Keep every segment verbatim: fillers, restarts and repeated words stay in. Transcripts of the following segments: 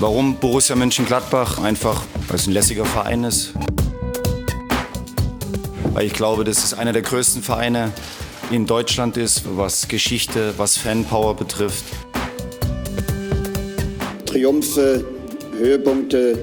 Warum Borussia Mönchengladbach? Einfach, weil es ein lässiger Verein ist. Weil ich glaube, dass es einer der größten Vereine in Deutschland ist, was Geschichte, was Fanpower betrifft. Triumphe, Höhepunkte,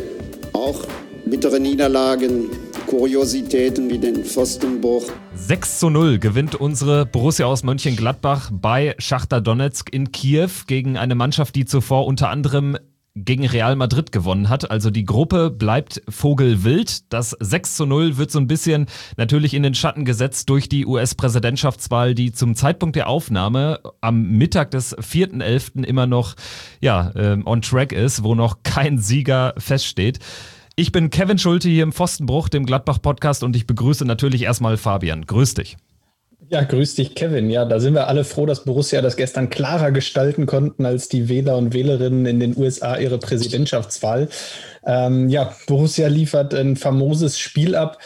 auch bittere Niederlagen, Kuriositäten wie den Pfostenbruch. sechs zu null gewinnt unsere Borussia aus Mönchengladbach bei Schachtar Donezk in Kiew gegen eine Mannschaft, die zuvor unter anderem gegen Real Madrid gewonnen hat. Also die Gruppe bleibt vogelwild. Das sechs zu null wird so ein bisschen natürlich in den Schatten gesetzt durch die U S-Präsidentschaftswahl, die zum Zeitpunkt der Aufnahme am Mittag des vierten elften immer noch ja, äh, on track ist, wo noch kein Sieger feststeht. Ich bin Kevin Schulte hier im Pfostenbruch, dem Gladbach-Podcast, und ich begrüße natürlich erstmal Fabian. Grüß dich. Ja, grüß dich, Kevin. Ja, da sind wir alle froh, dass Borussia das gestern klarer gestalten konnten als die Wähler und Wählerinnen in den U S A ihre Präsidentschaftswahl. Ähm, ja, Borussia liefert ein famoses Spiel ab.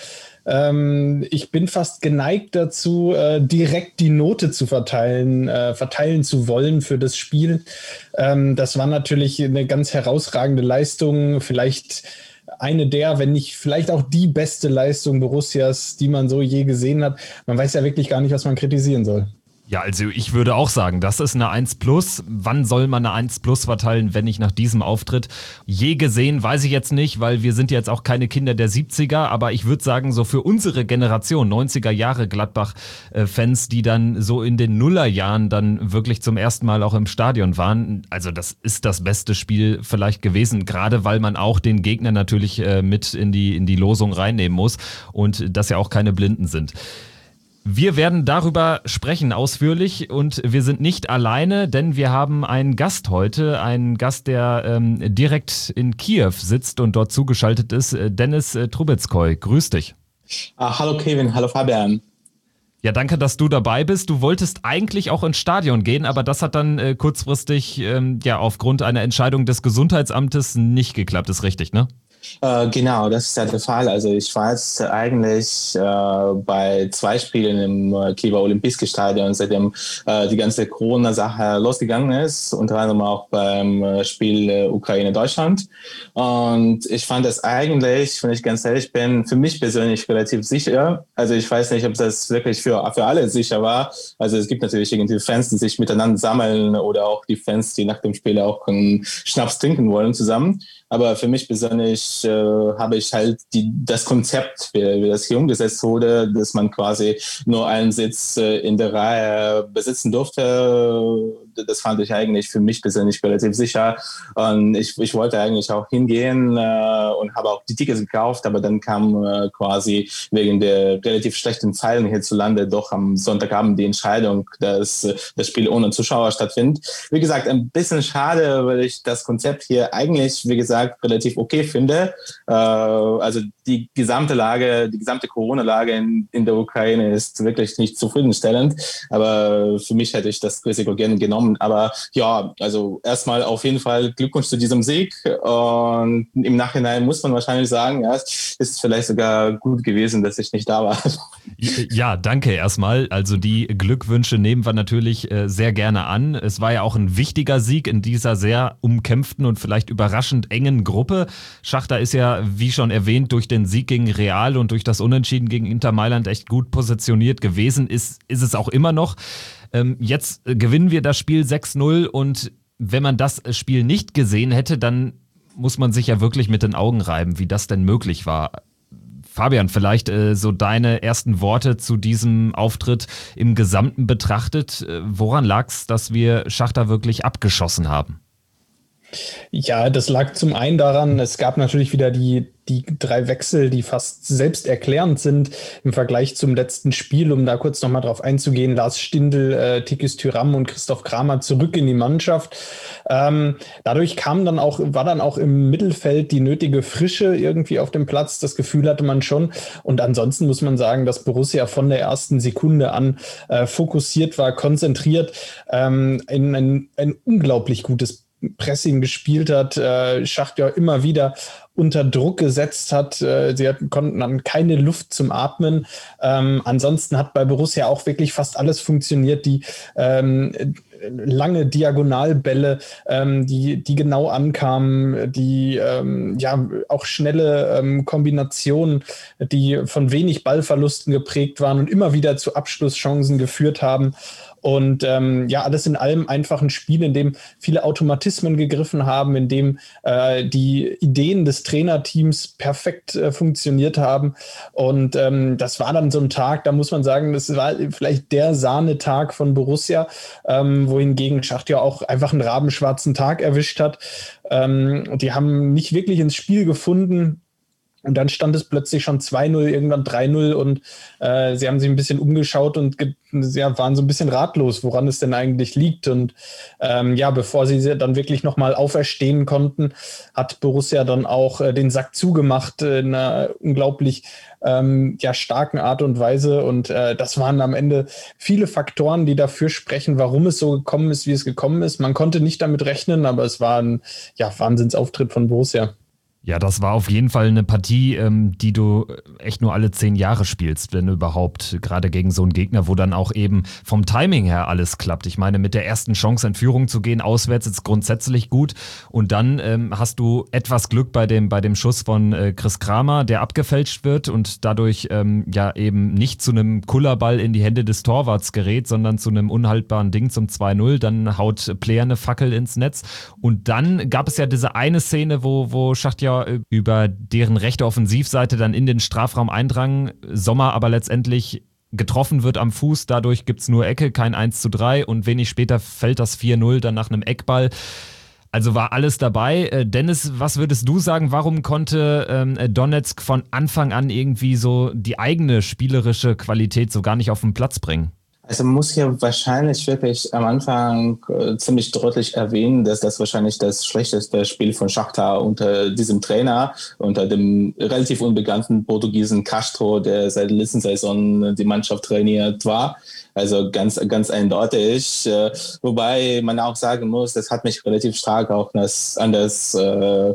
Ähm, ich bin fast geneigt dazu, äh, direkt die Note zu verteilen, äh, verteilen zu wollen für das Spiel. Ähm, das war natürlich eine ganz herausragende Leistung, vielleicht eine der, wenn nicht vielleicht auch die beste Leistung Borussias, die man so je gesehen hat. Man weiß ja wirklich gar nicht, was man kritisieren soll. Ja, also ich würde auch sagen, das ist eine eins plus. Wann soll man eine eins plus verteilen, wenn nicht nach diesem Auftritt? Je gesehen, weiß ich jetzt nicht, weil wir sind jetzt auch keine Kinder der siebziger, aber ich würde sagen, so für unsere Generation, neunziger Jahre Gladbach-Fans, die dann so in den Nullerjahren dann wirklich zum ersten Mal auch im Stadion waren, also das ist das beste Spiel vielleicht gewesen, gerade weil man auch den Gegner natürlich äh, mit in die, in die Losung reinnehmen muss und das ja auch keine Blinden sind. Wir werden darüber sprechen ausführlich und wir sind nicht alleine, denn wir haben einen Gast heute, einen Gast, der ähm, direkt in Kiew sitzt und dort zugeschaltet ist, Dennis äh, Trubetskoy. Grüß dich. Ah, hallo Kevin, hallo Fabian. Ja, danke, dass du dabei bist. Du wolltest eigentlich auch ins Stadion gehen, aber das hat dann äh, kurzfristig ähm, ja aufgrund einer Entscheidung des Gesundheitsamtes nicht geklappt, ist richtig, ne? Äh, genau, das ist ja der Fall. Also ich war jetzt eigentlich äh, bei zwei Spielen im äh, Kiewer Olympischem Stadion, seitdem äh, die ganze Corona-Sache losgegangen ist, unter anderem auch beim äh, Spiel äh, Ukraine-Deutschland. Und ich fand das eigentlich, wenn ich ganz ehrlich bin, für mich persönlich relativ sicher. Also ich weiß nicht, ob das wirklich für, für alle sicher war. Also es gibt natürlich irgendwie Fans, die sich miteinander sammeln oder auch die Fans, die nach dem Spiel auch einen Schnaps trinken wollen zusammen. Aber für mich persönlich äh, habe ich halt die, das Konzept, wie, wie das hier umgesetzt wurde, dass man quasi nur einen Sitz äh, in der Reihe besitzen durfte. Das fand ich eigentlich für mich persönlich relativ sicher. Und ich, ich wollte eigentlich auch hingehen äh, und habe auch die Tickets gekauft, aber dann kam äh, quasi wegen der relativ schlechten Zahlen hierzulande doch am Sonntagabend die Entscheidung, dass äh, das Spiel ohne Zuschauer stattfindet. Wie gesagt, ein bisschen schade, weil ich das Konzept hier eigentlich, wie gesagt, relativ okay finde. Äh, also die gesamte Lage, die gesamte Corona-Lage in, in der Ukraine ist wirklich nicht zufriedenstellend, aber für mich hätte ich das Risiko gerne genommen. Aber ja, also erstmal auf jeden Fall Glückwunsch zu diesem Sieg und im Nachhinein muss man wahrscheinlich sagen, ja, es ist vielleicht sogar gut gewesen, dass ich nicht da war. Ja, danke erstmal. Also die Glückwünsche nehmen wir natürlich äh, sehr gerne an. Es war ja auch ein wichtiger Sieg in dieser sehr umkämpften und vielleicht überraschend engen Gruppe. Schachtar ist ja, wie schon erwähnt, durch den Sieg gegen Real und durch das Unentschieden gegen Inter Mailand echt gut positioniert gewesen. Ist, ist es auch immer noch. Ähm, jetzt gewinnen wir das Spiel sechs null und wenn man das Spiel nicht gesehen hätte, dann muss man sich ja wirklich mit den Augen reiben, wie das denn möglich war. Fabian, vielleicht äh, so deine ersten Worte zu diesem Auftritt im Gesamten betrachtet. Äh, woran lag es, dass wir Schachtar wirklich abgeschossen haben? Ja, das lag zum einen daran, es gab natürlich wieder die, die drei Wechsel, die fast selbsterklärend sind im Vergleich zum letzten Spiel, um da kurz nochmal drauf einzugehen. Lars Stindl, äh, Tikis Tyram und Christoph Kramer zurück in die Mannschaft. Ähm, dadurch kam dann auch, war dann auch im Mittelfeld die nötige Frische irgendwie auf dem Platz. Das Gefühl hatte man schon. Und ansonsten muss man sagen, dass Borussia von der ersten Sekunde an äh, fokussiert war, konzentriert, ähm, ein, ein, ein unglaublich gutes Pressing gespielt hat, äh, Schachtar immer wieder unter Druck gesetzt hat. Äh, sie hatten, konnten dann keine Luft zum Atmen. Ähm, ansonsten hat bei Borussia auch wirklich fast alles funktioniert. Die ähm, lange Diagonalbälle, ähm, die, die genau ankamen, die ähm, ja auch schnelle ähm, Kombinationen, die von wenig Ballverlusten geprägt waren und immer wieder zu Abschlusschancen geführt haben. Und ähm, ja, alles in allem einfach ein Spiel, in dem viele Automatismen gegriffen haben, in dem äh, die Ideen des Trainerteams perfekt äh, funktioniert haben. Und ähm, das war dann so ein Tag, da muss man sagen, das war vielleicht der Sahnetag von Borussia, ähm, wohingegen Schacht ja auch einfach einen rabenschwarzen Tag erwischt hat. Ähm, und die haben nicht wirklich ins Spiel gefunden. Und dann stand es plötzlich schon zwei null, irgendwann drei null und äh, sie haben sich ein bisschen umgeschaut und ge- ja, waren so ein bisschen ratlos, woran es denn eigentlich liegt. Und ähm, ja, bevor sie dann wirklich nochmal auferstehen konnten, hat Borussia dann auch äh, den Sack zugemacht in einer unglaublich ähm, ja, starken Art und Weise. Und äh, das waren am Ende viele Faktoren, die dafür sprechen, warum es so gekommen ist, wie es gekommen ist. Man konnte nicht damit rechnen, aber es war ein ja, Wahnsinnsauftritt von Borussia. Ja, das war auf jeden Fall eine Partie, ähm, die du echt nur alle zehn Jahre spielst, wenn überhaupt. Gerade gegen so einen Gegner, wo dann auch eben vom Timing her alles klappt. Ich meine, mit der ersten Chance in Führung zu gehen, auswärts ist grundsätzlich gut. Und dann ähm, hast du etwas Glück bei dem, bei dem Schuss von äh, Chris Kramer, der abgefälscht wird und dadurch ähm, ja eben nicht zu einem Kullerball in die Hände des Torwarts gerät, sondern zu einem unhaltbaren Ding zum zwei null. Dann haut Player eine Fackel ins Netz. Und dann gab es ja diese eine Szene, wo, wo Schacht ja über deren rechte Offensivseite dann in den Strafraum eindrang, Sommer aber letztendlich getroffen wird am Fuß, dadurch gibt es nur Ecke, kein eins zu drei und wenig später fällt das vier null dann nach einem Eckball. Also war alles dabei. Dennis, was würdest du sagen, warum konnte ähm, Donetsk von Anfang an irgendwie so die eigene spielerische Qualität so gar nicht auf den Platz bringen? Also man muss hier wahrscheinlich wirklich am Anfang äh, ziemlich deutlich erwähnen, dass das wahrscheinlich das schlechteste Spiel von Schachtar unter diesem Trainer, unter dem relativ unbekannten Portugiesen Castro, der seit der letzten Saison die Mannschaft trainiert war. Also ganz, ganz eindeutig. Äh, wobei man auch sagen muss, das hat mich relativ stark auch das, an das äh, äh,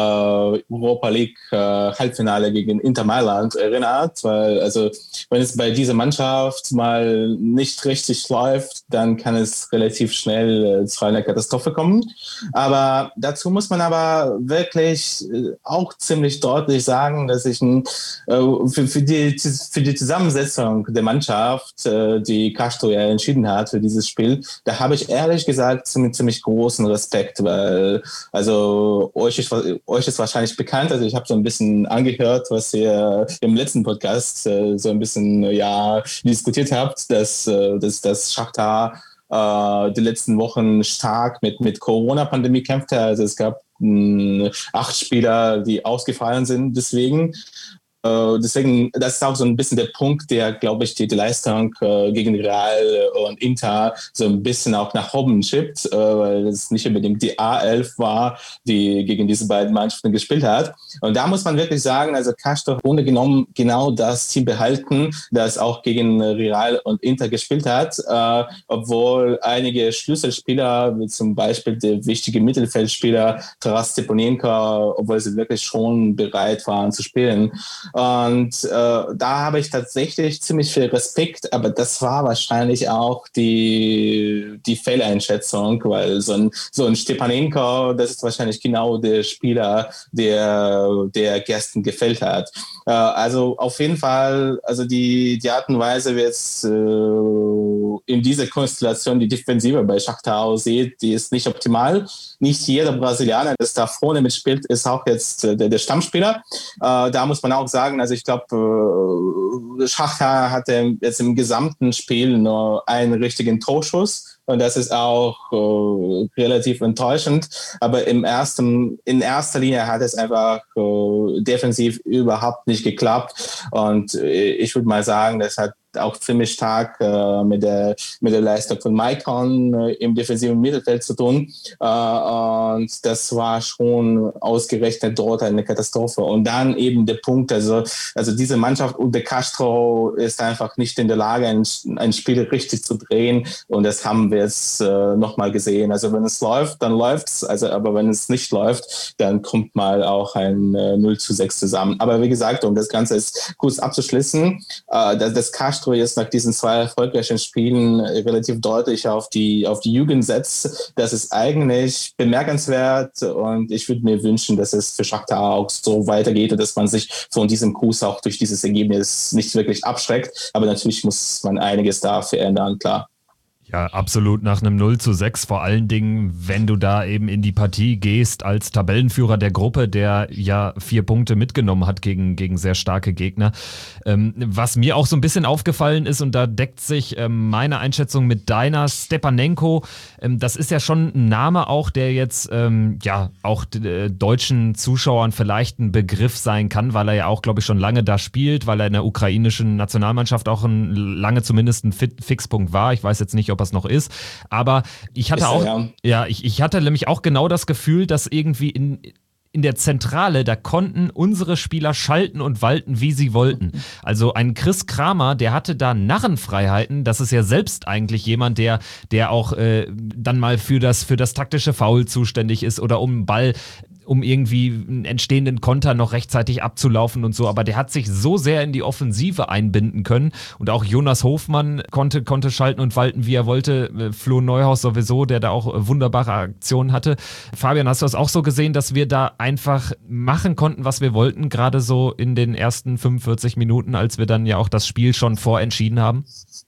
Europa League äh, Halbfinale gegen Inter Mailand erinnert. Weil, also, wenn es bei dieser Mannschaft mal nicht richtig läuft, dann kann es relativ schnell äh, zu einer Katastrophe kommen. Aber dazu muss man aber wirklich äh, auch ziemlich deutlich sagen, dass ich äh, für, für, die, für die Zusammensetzung der Mannschaft, äh, die Castro ja entschieden hat für dieses Spiel, da habe ich ehrlich gesagt ziemlich, ziemlich großen Respekt, weil also euch ist, euch ist wahrscheinlich bekannt, also ich habe so ein bisschen angehört, was ihr im letzten Podcast äh, so ein bisschen ja diskutiert habt, dass, äh, dass, dass Schachtar äh, die letzten Wochen stark mit, mit Corona-Pandemie kämpfte, also es gab mh, acht Spieler, die ausgefallen sind deswegen. Uh, deswegen, das ist auch so ein bisschen der Punkt, der, glaube ich, die, die Leistung uh, gegen Real und Inter so ein bisschen auch nach oben schiebt, uh, weil es nicht unbedingt die A elf war, die gegen diese beiden Mannschaften gespielt hat. Und da muss man wirklich sagen, also Castro hat ohne genommen genau das Team behalten, das auch gegen Real und Inter gespielt hat, uh, obwohl einige Schlüsselspieler, wie zum Beispiel der wichtige Mittelfeldspieler Taras Stepanenko, obwohl sie wirklich schon bereit waren zu spielen. Und äh, da habe ich tatsächlich ziemlich viel Respekt, aber das war wahrscheinlich auch die, die Fehleinschätzung, weil so ein, so ein Stepanenko, das ist wahrscheinlich genau der Spieler, der, der gestern gefällt hat. Äh, also auf jeden Fall, also die, die Art und Weise, wie jetzt äh, in dieser Konstellation die Defensive bei Schachtar aussieht, die ist nicht optimal. Nicht jeder Brasilianer, der da vorne mitspielt, ist auch jetzt äh, der, der Stammspieler. Äh, da muss man auch sagen, also ich glaube, äh, Schachtar hatte jetzt im gesamten Spiel nur einen richtigen Torschuss. Und das ist auch äh, relativ enttäuschend. Aber im ersten, in erster Linie hat es einfach äh, defensiv überhaupt nicht geklappt. Und äh, ich würde mal sagen, das hat auch ziemlich stark äh, mit der mit der Leistung von Maicon äh, im defensiven Mittelfeld zu tun. Äh, und das war schon ausgerechnet dort eine Katastrophe. Und dann eben der Punkt, also, also diese Mannschaft unter Castro ist einfach nicht in der Lage, ein, ein Spiel richtig zu drehen. Und das haben wir jetzt äh, nochmal gesehen. Also wenn es läuft, dann läuft's. Also, aber wenn es nicht läuft, dann kommt mal auch ein äh, null zu sechs zusammen. Aber wie gesagt, um das Ganze jetzt kurz abzuschließen, äh, das, das Castro Castro jetzt nach diesen zwei erfolgreichen Spielen relativ deutlich auf die, auf die Jugend setzt. Das ist eigentlich bemerkenswert und ich würde mir wünschen, dass es für Schachtar auch so weitergeht und dass man sich von diesem Kurs auch durch dieses Ergebnis nicht wirklich abschreckt. Aber natürlich muss man einiges da verändern, klar. Ja, absolut nach einem null zu sechs, vor allen Dingen, wenn du da eben in die Partie gehst als Tabellenführer der Gruppe, der ja vier Punkte mitgenommen hat gegen, gegen sehr starke Gegner. Ähm, was mir auch so ein bisschen aufgefallen ist, und da deckt sich ähm, meine Einschätzung mit deiner, Stepanenko, ähm, das ist ja schon ein Name auch, der jetzt ähm, ja auch äh, deutschen Zuschauern vielleicht ein Begriff sein kann, weil er ja auch, glaube ich, schon lange da spielt, weil er in der ukrainischen Nationalmannschaft auch ein, lange zumindest ein Fit- Fixpunkt war. Ich weiß jetzt nicht, ob was noch ist, aber ich hatte ist auch, er, ja, ja ich, ich hatte nämlich auch genau das Gefühl, dass irgendwie in in der Zentrale, da konnten unsere Spieler schalten und walten, wie sie wollten. Also ein Chris Kramer, der hatte da Narrenfreiheiten. Das ist ja selbst eigentlich jemand, der, der auch äh, dann mal für das, für das taktische Foul zuständig ist oder um Ball, um irgendwie einen entstehenden Konter noch rechtzeitig abzulaufen und so. Aber der hat sich so sehr in die Offensive einbinden können. Und auch Jonas Hofmann konnte, konnte schalten und walten, wie er wollte. Flo Neuhaus sowieso, der da auch wunderbare Aktionen hatte. Fabian, hast du das auch so gesehen, dass wir da einfach machen konnten, was wir wollten, gerade so in den ersten fünfundvierzig Minuten, als wir dann ja auch das Spiel schon vorentschieden haben?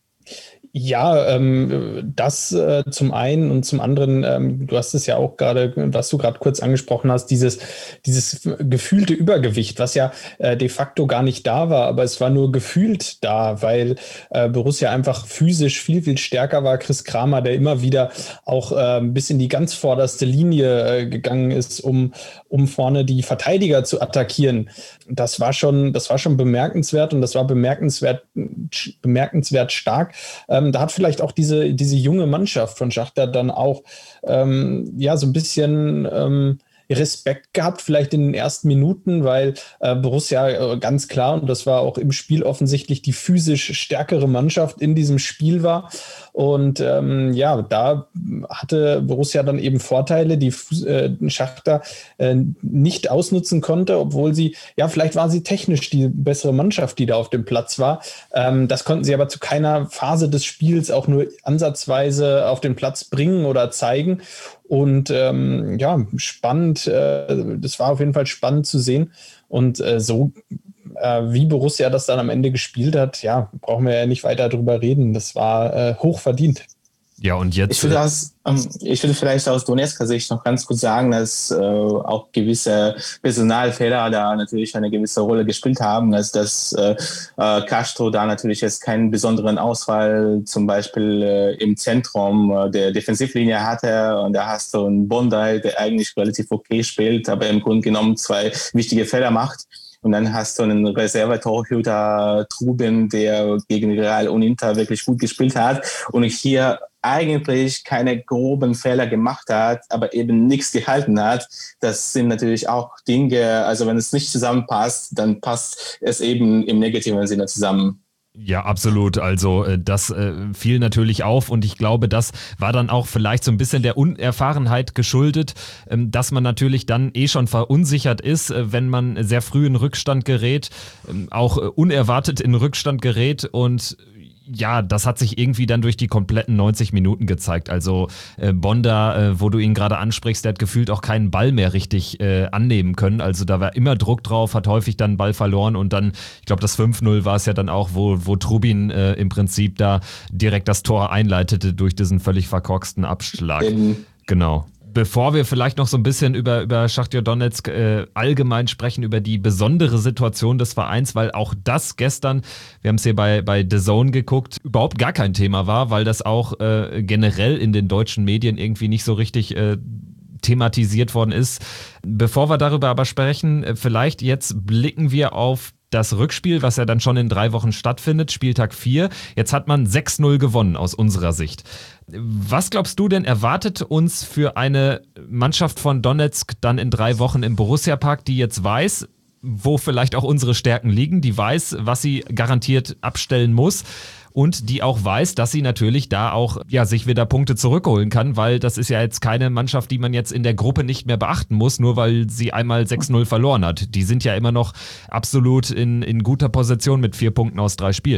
Ja, ähm, das äh, zum einen und zum anderen, ähm, du hast es ja auch gerade, was du gerade kurz angesprochen hast, dieses, dieses gefühlte Übergewicht, was ja äh, de facto gar nicht da war, aber es war nur gefühlt da, weil äh, Borussia einfach physisch viel, viel stärker war. Chris Kramer, der immer wieder auch äh, bis in die ganz vorderste Linie äh, gegangen ist, um, um vorne die Verteidiger zu attackieren. Das war schon, das war schon bemerkenswert und das war bemerkenswert, bemerkenswert stark. Ähm, da hat vielleicht auch diese, diese junge Mannschaft von Schachtar dann auch ähm, ja, so ein bisschen ähm, Respekt gehabt, vielleicht in den ersten Minuten, weil äh, Borussia äh, ganz klar, und das war auch im Spiel offensichtlich, die physisch stärkere Mannschaft in diesem Spiel war. Und ähm, ja, da hatte Borussia dann eben Vorteile, die äh, Schachtar äh, nicht ausnutzen konnte, obwohl sie, ja, vielleicht war sie technisch die bessere Mannschaft, die da auf dem Platz war. Ähm, das konnten sie aber zu keiner Phase des Spiels auch nur ansatzweise auf den Platz bringen oder zeigen. Und ähm, ja, spannend, äh, das war auf jeden Fall spannend zu sehen. Und äh, so äh, wie Borussia das dann am Ende gespielt hat, ja, brauchen wir ja nicht weiter drüber reden. Das war äh, hoch verdient. Ja, und jetzt. Ich würde, aus, ähm, ich würde vielleicht aus Donetsker Sicht noch ganz kurz sagen, dass äh, auch gewisse Personalfehler da natürlich eine gewisse Rolle gespielt haben, dass das äh, äh, Castro da natürlich jetzt keinen besonderen Ausfall zum Beispiel äh, im Zentrum äh, der Defensivlinie hatte, und da hast du einen Bondi, der eigentlich relativ okay spielt, aber im Grunde genommen zwei wichtige Fehler macht. Und dann hast du einen Reserve-Torhüter Trubin, der gegen Real und Inter wirklich gut gespielt hat und hier eigentlich keine groben Fehler gemacht hat, aber eben nichts gehalten hat. Das sind natürlich auch Dinge, also wenn es nicht zusammenpasst, dann passt es eben im negativen Sinne zusammen. Ja, absolut. Also das äh, fiel natürlich auf und ich glaube, das war dann auch vielleicht so ein bisschen der Unerfahrenheit geschuldet, ähm, dass man natürlich dann eh schon verunsichert ist, äh, wenn man sehr früh in Rückstand gerät, ähm, auch äh, unerwartet in Rückstand gerät, und ja, das hat sich irgendwie dann durch die kompletten neunzig Minuten gezeigt. Also äh, Bonda, äh, wo du ihn gerade ansprichst, der hat gefühlt auch keinen Ball mehr richtig äh, annehmen können. Also da war immer Druck drauf, hat häufig dann Ball verloren und dann, ich glaube das fünf null war es ja dann auch, wo, wo Trubin äh, im Prinzip da direkt das Tor einleitete durch diesen völlig verkorksten Abschlag. Mhm. Genau. Bevor wir vielleicht noch so ein bisschen über, über Schachtar Donezk äh, allgemein sprechen, über die besondere Situation des Vereins, weil auch das gestern, wir haben es hier bei, bei D A Z N geguckt, überhaupt gar kein Thema war, weil das auch äh, generell in den deutschen Medien irgendwie nicht so richtig äh, thematisiert worden ist. Bevor wir darüber aber sprechen, vielleicht jetzt blicken wir auf das Rückspiel, was ja dann schon in drei Wochen stattfindet, Spieltag vier. Jetzt hat man sechs null gewonnen aus unserer Sicht. Was glaubst du denn, erwartet uns für eine Mannschaft von Donezk dann in drei Wochen im Borussia-Park, die jetzt weiß, wo vielleicht auch unsere Stärken liegen, die weiß, was sie garantiert abstellen muss und die auch weiß, dass sie natürlich da auch ja sich wieder Punkte zurückholen kann, weil das ist ja jetzt keine Mannschaft, die man jetzt in der Gruppe nicht mehr beachten muss, nur weil sie einmal sechs null verloren hat. Die sind ja immer noch absolut in, in guter Position mit vier Punkten aus drei Spielen.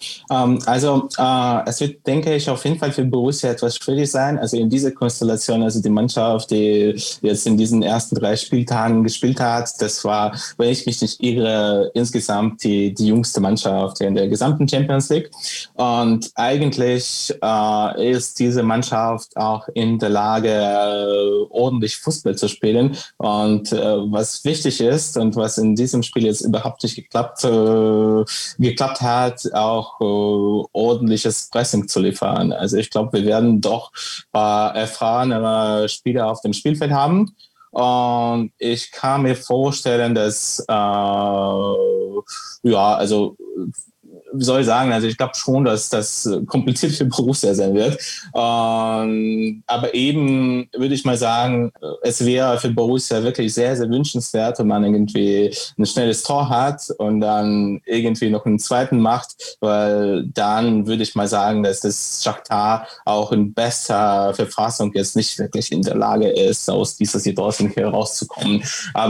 Ähm, also äh, es wird, denke ich, auf jeden Fall für Borussia etwas schwierig sein. Also in dieser Konstellation, also die Mannschaft, die jetzt in diesen ersten drei Spieltagen gespielt hat, das war, wenn ich mich nicht irre, insgesamt die, die jüngste Mannschaft in der gesamten Champions League. Und eigentlich äh, ist diese Mannschaft auch in der Lage, äh, ordentlich Fußball zu spielen. Und äh, was wichtig ist und was in diesem Spiel jetzt überhaupt nicht geklappt, äh, geklappt hat, auch äh, ordentliches Pressing zu liefern. Also ich glaube, wir werden doch äh, erfahrene Spieler auf dem Spielfeld haben. Und ich kann mir vorstellen, dass äh, ja, also wie soll ich sagen, also ich glaube schon, dass das kompliziert für Borussia sein wird. Ähm, aber eben würde ich mal sagen, es wäre für Borussia wirklich sehr, sehr wünschenswert, wenn man irgendwie ein schnelles Tor hat und dann irgendwie noch einen zweiten macht, weil dann würde ich mal sagen, dass das Shakhtar auch in bester Verfassung jetzt nicht wirklich in der Lage ist, aus dieser Situation herauszukommen.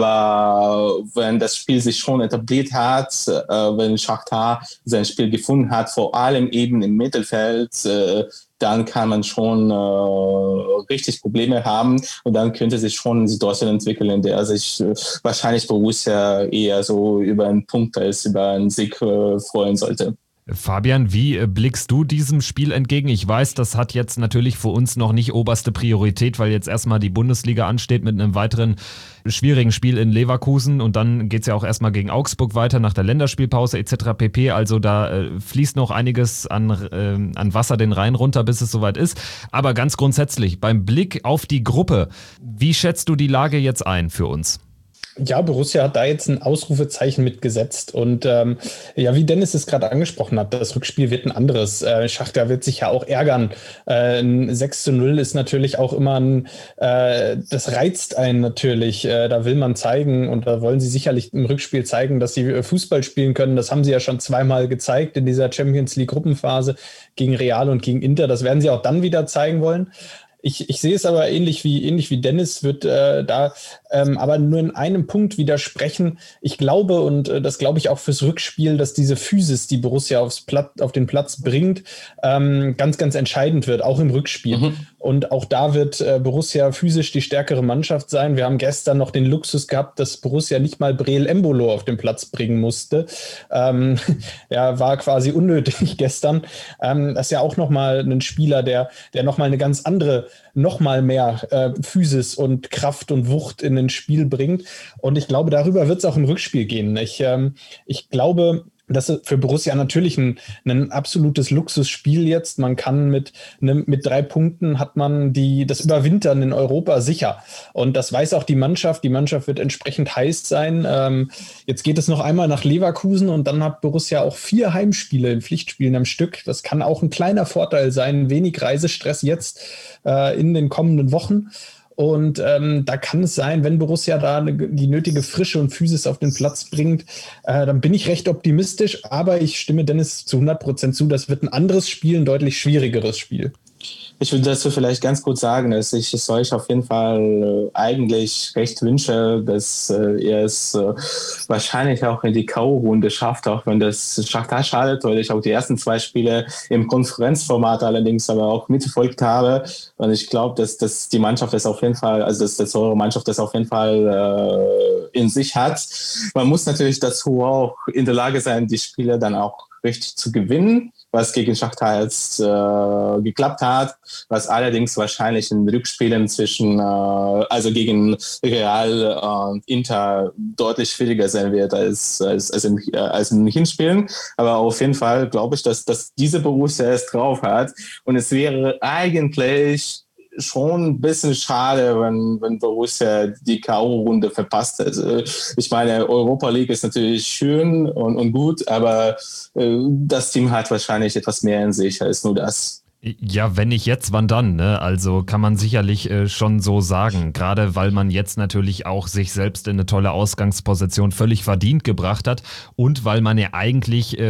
Aber wenn das Spiel sich schon etabliert hat, äh, wenn Shakhtar sein Spiel gefunden hat, vor allem eben im Mittelfeld, äh, dann kann man schon äh, richtig Probleme haben und dann könnte sich schon eine Situation entwickeln, in der sich äh, wahrscheinlich Borussia eher so über einen Punkt als über einen Sieg äh, freuen sollte. Fabian, wie blickst du diesem Spiel entgegen? Ich weiß, das hat jetzt natürlich für uns noch nicht oberste Priorität, weil jetzt erstmal die Bundesliga ansteht mit einem weiteren schwierigen Spiel in Leverkusen und dann geht's ja auch erstmal gegen Augsburg weiter nach der Länderspielpause et cetera pp. Also da äh, fließt noch einiges an, äh, an Wasser den Rhein runter, bis es soweit ist. Aber ganz grundsätzlich, beim Blick auf die Gruppe, wie schätzt du die Lage jetzt ein für uns? Ja, Borussia hat da jetzt ein Ausrufezeichen mitgesetzt und ähm, ja, wie Dennis es gerade angesprochen hat, das Rückspiel wird ein anderes. Äh, Shakhtar wird sich ja auch ärgern. Äh, ein sechs zu null ist natürlich auch immer ein, äh, das reizt einen natürlich. Äh, da will man zeigen und da wollen sie sicherlich im Rückspiel zeigen, dass sie Fußball spielen können. Das haben sie ja schon zweimal gezeigt in dieser Champions League Gruppenphase gegen Real und gegen Inter. Das werden sie auch dann wieder zeigen wollen. Ich, ich sehe es aber ähnlich wie, ähnlich wie Dennis, wird äh, da ähm, aber nur in einem Punkt widersprechen. Ich glaube, und äh, das glaube ich auch fürs Rückspiel, dass diese Physis, die Borussia aufs Platt, auf den Platz bringt, ähm, ganz, ganz entscheidend wird, auch im Rückspiel. Mhm. Und auch da wird äh, Borussia physisch die stärkere Mannschaft sein. Wir haben gestern noch den Luxus gehabt, dass Borussia nicht mal Breel Embolo auf den Platz bringen musste. Ähm, ja, war quasi unnötig gestern. Ähm, das ist ja auch nochmal ein Spieler, der, der nochmal eine ganz andere noch mal mehr äh, Physis und Kraft und Wucht in ein Spiel bringt. Und ich glaube, darüber wird es auch im Rückspiel gehen. Ich, ähm, ich glaube, das ist für Borussia natürlich ein, ein absolutes Luxusspiel jetzt. Man kann mit, ne, mit drei Punkten hat man die, das Überwintern in Europa sicher. Und das weiß auch die Mannschaft. Die Mannschaft wird entsprechend heiß sein. Ähm, jetzt geht es noch einmal nach Leverkusen und dann hat Borussia auch vier Heimspiele in Pflichtspielen am Stück. Das kann auch ein kleiner Vorteil sein. Wenig Reisestress jetzt äh, in den kommenden Wochen. Und ähm, da kann es sein, wenn Borussia da eine, die nötige Frische und Physis auf den Platz bringt, äh, dann bin ich recht optimistisch. Aber ich stimme Dennis zu hundert Prozent zu, das wird ein anderes Spiel, ein deutlich schwierigeres Spiel. Ich würde dazu vielleicht ganz kurz sagen, dass ich es euch auf jeden Fall äh, eigentlich recht wünsche, dass äh, ihr es äh, wahrscheinlich auch in die K O-Runde schafft, auch wenn das Shakhtar schadet, weil ich auch die ersten zwei Spiele im Konferenzformat allerdings aber auch mitverfolgt habe. Und ich glaube, dass, dass die Mannschaft das auf jeden Fall, also dass, dass eure Mannschaft das auf jeden Fall äh, in sich hat. Man muss natürlich dazu auch in der Lage sein, die Spiele dann auch richtig zu gewinnen, was gegen Shakhtar jetzt äh, geklappt hat, was allerdings wahrscheinlich in Rückspielen zwischen, äh, also gegen Real und Inter deutlich schwieriger sein wird als, als, als, im, äh, als in den Hinspielen. Aber auf jeden Fall glaube ich, dass, dass diese Borussia es drauf hat und es wäre eigentlich schon ein bisschen schade, wenn, wenn Borussia die K O-Runde verpasst. Also ich meine, Europa League ist natürlich schön und, und gut, aber äh, das Team hat wahrscheinlich etwas mehr in sich als nur das. Ja, wenn nicht jetzt, wann dann? Ne? Also kann man sicherlich äh, schon so sagen. Gerade weil man jetzt natürlich auch sich selbst in eine tolle Ausgangsposition völlig verdient gebracht hat und weil man ja eigentlich äh,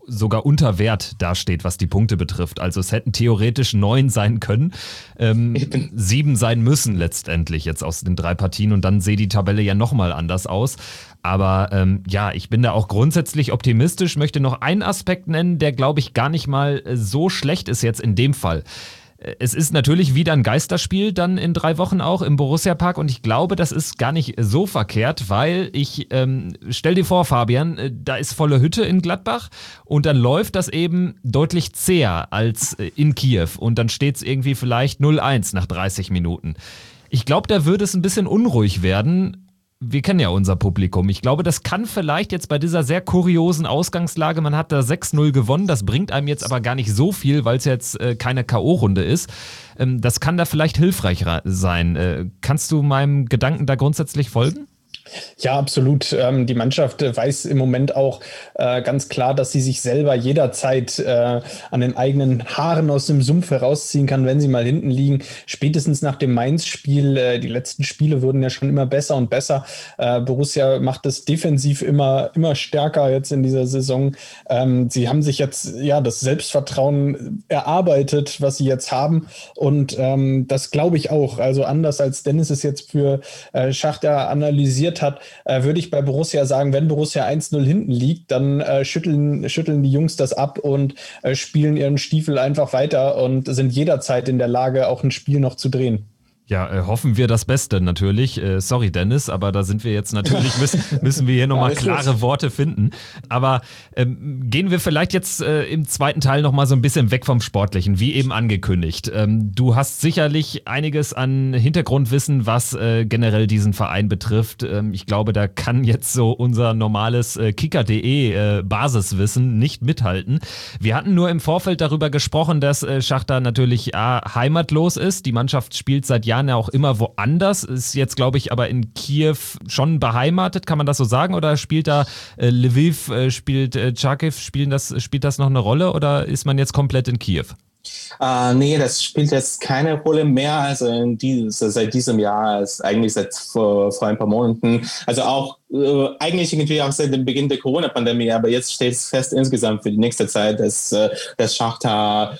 sogar unter Wert dasteht, was die Punkte betrifft. Also es hätten theoretisch neun sein können, ähm, sieben sein müssen letztendlich jetzt aus den drei Partien und dann sehe die Tabelle ja nochmal anders aus. Aber ähm, ja, ich bin da auch grundsätzlich optimistisch, möchte noch einen Aspekt nennen, der glaube ich gar nicht mal so schlecht ist jetzt in dem Fall. Es ist natürlich wieder ein Geisterspiel dann in drei Wochen auch im Borussia-Park und ich glaube, das ist gar nicht so verkehrt, weil ich, ähm, stell dir vor, Fabian, da ist volle Hütte in Gladbach und dann läuft das eben deutlich zäher als in Kiew und dann steht es irgendwie vielleicht null eins nach dreißig Minuten. Ich glaube, da würde es ein bisschen unruhig werden. Wir kennen ja unser Publikum. Ich glaube, das kann vielleicht jetzt bei dieser sehr kuriosen Ausgangslage, man hat da sechs null gewonnen, das bringt einem jetzt aber gar nicht so viel, weil es jetzt äh, keine K O-Runde ist. Ähm, das kann da vielleicht hilfreich sein. Äh, kannst du meinem Gedanken da grundsätzlich folgen? Ja, absolut. Ähm, die Mannschaft weiß im Moment auch äh, ganz klar, dass sie sich selber jederzeit äh, an den eigenen Haaren aus dem Sumpf herausziehen kann, wenn sie mal hinten liegen. Spätestens nach dem Mainz-Spiel, äh, die letzten Spiele wurden ja schon immer besser und besser. Äh, Borussia macht es defensiv immer, immer stärker jetzt in dieser Saison. Ähm, sie haben sich jetzt ja das Selbstvertrauen erarbeitet, was sie jetzt haben. Und ähm, das glaube ich auch. Also anders als Dennis es jetzt für äh, Schachtar analysiert hat, äh, würde ich bei Borussia sagen, wenn Borussia eins null hinten liegt, dann äh, schütteln, schütteln die Jungs das ab und äh, spielen ihren Stiefel einfach weiter und sind jederzeit in der Lage, auch ein Spiel noch zu drehen. Ja, äh, hoffen wir das Beste natürlich. Äh, sorry, Dennis, aber da sind wir jetzt natürlich, müssen, müssen wir hier nochmal klare los. Worte finden. Aber ähm, gehen wir vielleicht jetzt äh, im zweiten Teil nochmal so ein bisschen weg vom Sportlichen, wie eben angekündigt. Ähm, du hast sicherlich einiges an Hintergrundwissen, was äh, generell diesen Verein betrifft. Ähm, ich glaube, da kann jetzt so unser normales äh, Kicker punkt de äh, Basiswissen nicht mithalten. Wir hatten nur im Vorfeld darüber gesprochen, dass äh, Schachtar natürlich A, heimatlos ist. Die Mannschaft spielt seit Jahren ja auch immer woanders, ist jetzt glaube ich aber in Kiew schon beheimatet, kann man das so sagen, oder spielt da äh, Lviv, äh, spielt äh, Charkiw, spielen das, spielt das noch eine Rolle oder ist man jetzt komplett in Kiew? Uh, nee, das spielt jetzt keine Rolle mehr, also in dieses, seit diesem Jahr, ist eigentlich seit vor, vor ein paar Monaten, also auch äh, eigentlich irgendwie auch seit dem Beginn der Corona-Pandemie, aber jetzt steht es fest insgesamt für die nächste Zeit, dass äh, das Schachtar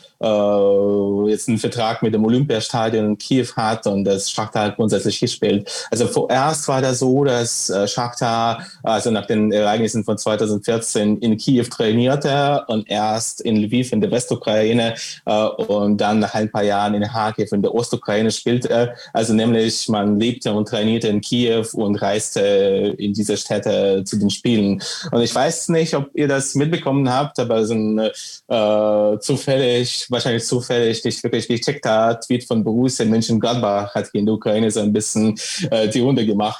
äh, jetzt einen Vertrag mit dem Olympiastadion in Kiew hat und das Schachtar grundsätzlich hier spielt. Also vorerst war das so, dass äh, Schachtar, also nach den Ereignissen von zweitausendvierzehn in Kiew trainierte und erst in Lviv in der Westukraine äh, und dann nach ein paar Jahren in Kharkiv in der Ostukraine spielte. Also nämlich man lebte und trainierte in Kiew und reiste in diese Städte zu den Spielen. Und ich weiß nicht, ob ihr das mitbekommen habt, aber so ein äh, zufällig, wahrscheinlich zufällig, nicht wirklich gecheckt Tweet von Borussia Mönchengladbach hat hier in der Ukraine so ein bisschen äh, die Runde gemacht.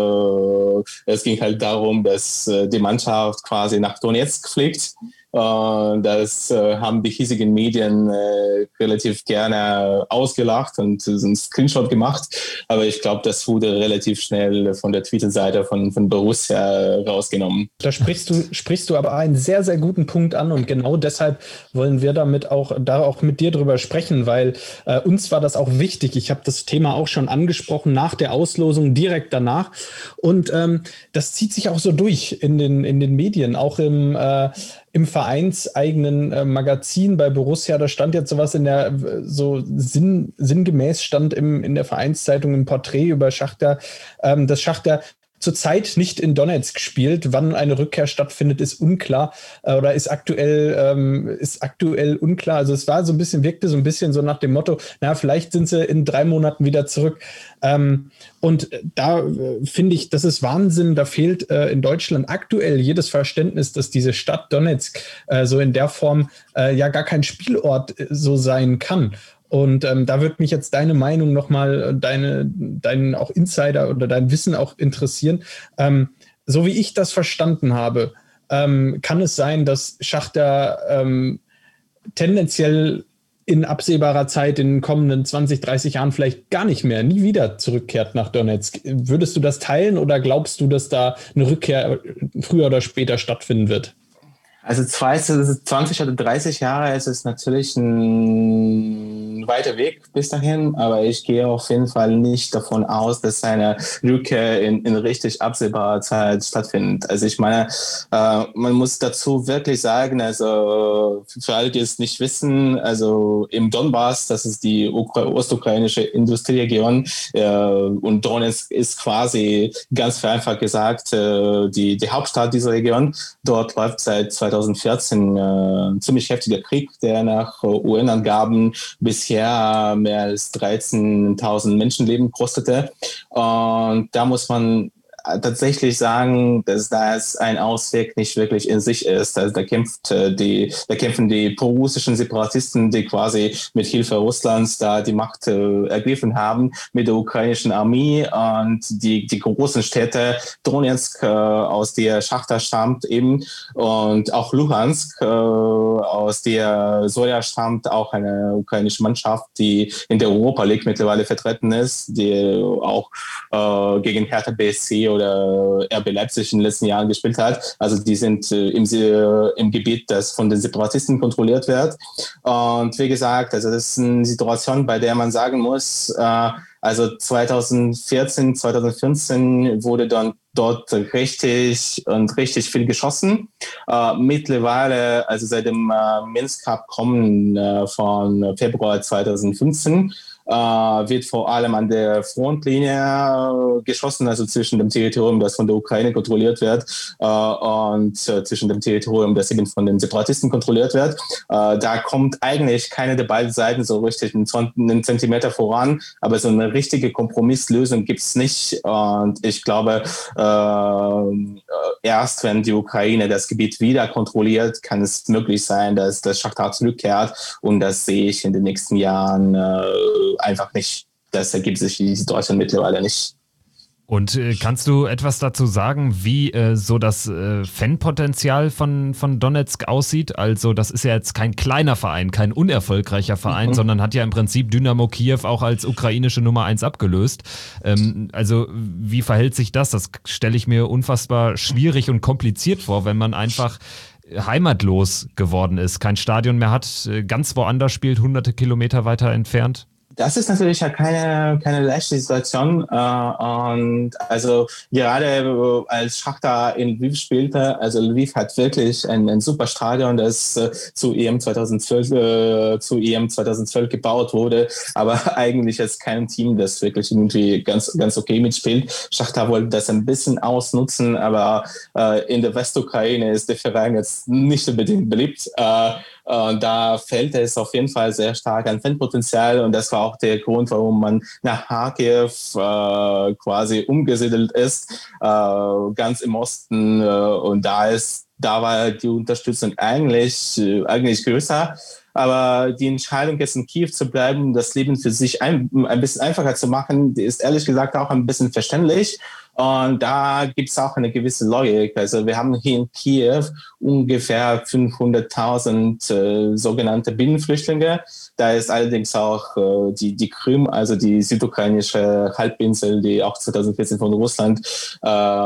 Also es ging halt darum, dass äh, die Mannschaft quasi nach Donetsk fliegt. Uh, das uh, haben die hiesigen Medien uh, relativ gerne ausgelacht und so einen Screenshot gemacht. Aber ich glaube, das wurde relativ schnell von der Twitter-Seite von, von Borussia rausgenommen. Da sprichst du, sprichst du aber einen sehr, sehr guten Punkt an und genau deshalb wollen wir damit auch, da auch mit dir drüber sprechen, weil äh, uns war das auch wichtig. Ich habe das Thema auch schon angesprochen nach der Auslosung, direkt danach. Und ähm, das zieht sich auch so durch in den, in den Medien, auch im äh, im vereinseigenen äh, Magazin bei Borussia, da stand jetzt sowas in der, so sinn, sinngemäß stand im, in der Vereinszeitung ein Porträt über Schachtar, ähm, dass Schachtar zurzeit nicht in Donetsk spielt. Wann eine Rückkehr stattfindet, ist unklar äh, oder ist aktuell ähm, ist aktuell unklar. Also es war so ein bisschen, wirkte so ein bisschen so nach dem Motto, na, vielleicht sind sie in drei Monaten wieder zurück. Ähm, und da äh, finde ich, das ist Wahnsinn. Da fehlt äh, in Deutschland aktuell jedes Verständnis, dass diese Stadt Donetsk äh, so in der Form äh, ja gar kein Spielort äh, so sein kann. Und ähm, da würde mich jetzt deine Meinung nochmal, deine, deinen auch Insider oder dein Wissen auch interessieren. Ähm, so wie ich das verstanden habe, ähm, kann es sein, dass Schachtar ähm, tendenziell in absehbarer Zeit in den kommenden zwanzig, dreißig Jahren vielleicht gar nicht mehr, nie wieder zurückkehrt nach Donetsk. Würdest du das teilen oder glaubst du, dass da eine Rückkehr früher oder später stattfinden wird? Also zwanzig oder dreißig Jahre ist es natürlich ein weiter Weg bis dahin, aber ich gehe auf jeden Fall nicht davon aus, dass eine Rückkehr in, in richtig absehbarer Zeit stattfindet. Also ich meine, äh, man muss dazu wirklich sagen, also für alle, die es nicht wissen, also im Donbass, das ist die Ukra- ostukrainische Industrieregion, äh, und Donetsk ist quasi ganz vereinfacht gesagt äh, die, die Hauptstadt dieser Region. Dort läuft seit zweitausendvierzehn äh, ein ziemlich heftiger Krieg, der nach äh, U N-Angaben bisher mehr als dreizehntausend Menschenleben kostete. Und da muss man tatsächlich sagen, dass das ein Ausweg nicht wirklich in sich ist. Also da kämpft äh, die, da kämpfen die pro-russischen Separatisten, die quasi mit Hilfe Russlands da die Macht äh, ergriffen haben, mit der ukrainischen Armee, und die die großen Städte Donetsk, äh, aus der Schachtar stammt eben, und auch Luhansk, äh, aus der Soja stammt, auch eine ukrainische Mannschaft, die in der Europa League mittlerweile vertreten ist, die auch äh, gegen Hertha B S C oder R B Leipzig in den letzten Jahren gespielt hat. Also die sind äh, im, äh, im Gebiet, das von den Separatisten kontrolliert wird. Und wie gesagt, also das ist eine Situation, bei der man sagen muss, äh, also zweitausendvierzehn, zweitausendfünfzehn wurde dann dort richtig und richtig viel geschossen. Äh, mittlerweile, also seit dem äh, Minsk-Abkommen äh, von Februar zweitausendfünfzehn, äh, wird vor allem an der Frontlinie äh, geschossen, also zwischen dem Territorium, das von der Ukraine kontrolliert wird, äh, und äh, zwischen dem Territorium, das eben von den Separatisten kontrolliert wird. Äh, da kommt eigentlich keine der beiden Seiten so richtig einen, einen Zentimeter voran, aber so eine richtige Kompromisslösung gibt's nicht. Und ich glaube, äh, erst wenn die Ukraine das Gebiet wieder kontrolliert, kann es möglich sein, dass das Schachtar zurückkehrt. Und das sehe ich in den nächsten Jahren äh, einfach nicht. Das ergibt sich die Situation mittlerweile nicht. Und äh, kannst du etwas dazu sagen, wie äh, so das äh, Fanpotenzial von, von Donetsk aussieht? Also das ist ja jetzt kein kleiner Verein, kein unerfolgreicher Verein, mhm. sondern hat ja im Prinzip Dynamo Kiew auch als ukrainische Nummer eins abgelöst. Ähm, also wie verhält sich das? Das stelle ich mir unfassbar schwierig und kompliziert vor, wenn man einfach heimatlos geworden ist, kein Stadion mehr hat, ganz woanders spielt, hunderte Kilometer weiter entfernt. Das ist natürlich ja keine, keine leichte Situation. Äh, und also gerade äh, als Schachtar in Lviv spielte, also Lviv hat wirklich ein, ein super Stadion, das äh, zu E M zweitausendzwölf, äh, zu E M zweitausendzwölf gebaut wurde, aber eigentlich ist kein Team, das wirklich irgendwie ganz, ganz okay mitspielt. Schachtar wollte das ein bisschen ausnutzen, aber äh, in der Westukraine ist der Verein jetzt nicht unbedingt beliebt. Äh, Und da fällt es auf jeden Fall sehr stark an Fanpotenzial, und das war auch der Grund, warum man nach Kharkiv äh, quasi umgesiedelt ist, äh, ganz im Osten, äh, und da ist, da war die Unterstützung eigentlich, äh, eigentlich größer. Aber die Entscheidung, jetzt in Kiew zu bleiben, das Leben für sich ein, ein bisschen einfacher zu machen, die ist ehrlich gesagt auch ein bisschen verständlich. Und da gibt es auch eine gewisse Logik. Also wir haben hier in Kiew ungefähr fünfhunderttausend äh, sogenannte Binnenflüchtlinge. Da ist allerdings auch äh, die, die Krim, also die südukrainische Halbinsel, die auch zweitausendvierzehn von Russland äh,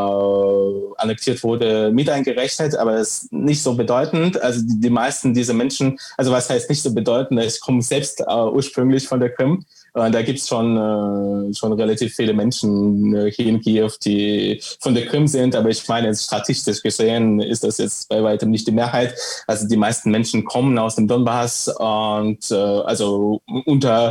annektiert wurde, mit eingerechnet, aber das ist nicht so bedeutend. Also die, die meisten dieser Menschen, also was heißt nicht so bedeutend, ich komme selbst äh, ursprünglich von der Krim. Und da gibt's schon, äh, schon relativ viele Menschen äh, hier in Kiew, die von der Krim sind. Aber ich meine, statistisch gesehen ist das jetzt bei weitem nicht die Mehrheit. Also die meisten Menschen kommen aus dem Donbass, und äh, also unter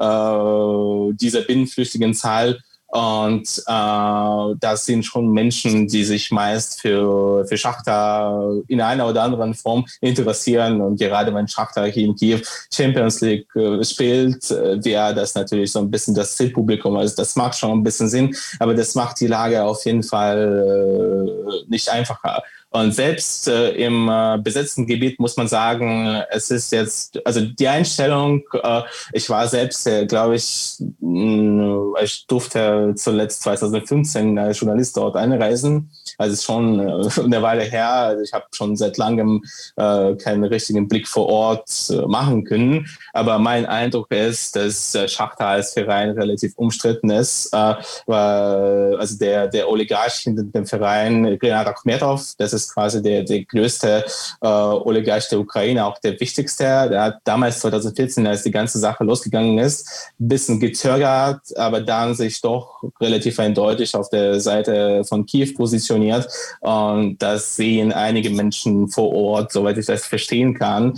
äh, dieser Binnenflüchtlingenzahl. Und äh, das sind schon Menschen, die sich meist für, für Schachtar in einer oder anderen Form interessieren. Und gerade wenn Schachtar hier in Kiew Champions League äh, spielt, äh, wäre das natürlich so ein bisschen das Zielpublikum. Also das macht schon ein bisschen Sinn, aber das macht die Lage auf jeden Fall äh, nicht einfacher. Und selbst äh, im äh, besetzten Gebiet muss man sagen, es ist jetzt, also die Einstellung, äh, ich war selbst, äh, glaube ich, mh, ich durfte zuletzt zweitausendfünfzehn als Journalist dort einreisen. Also es ist schon äh, eine Weile her. Also ich habe schon seit langem äh, keinen richtigen Blick vor Ort äh, machen können. Aber mein Eindruck ist, dass äh, Schachtar als Verein relativ umstritten ist. Äh, weil, also der, der Oligarch hinter dem Verein, Rinat Akhmetov. Das ist quasi der, der größte äh, Oligarch der Ukraine, auch der wichtigste. Der hat damals zwanzig vierzehn, als die ganze Sache losgegangen ist, ein bisschen gezögert, aber dann sich doch relativ eindeutig auf der Seite von Kiew positioniert. Und das sehen einige Menschen vor Ort, soweit ich das verstehen kann,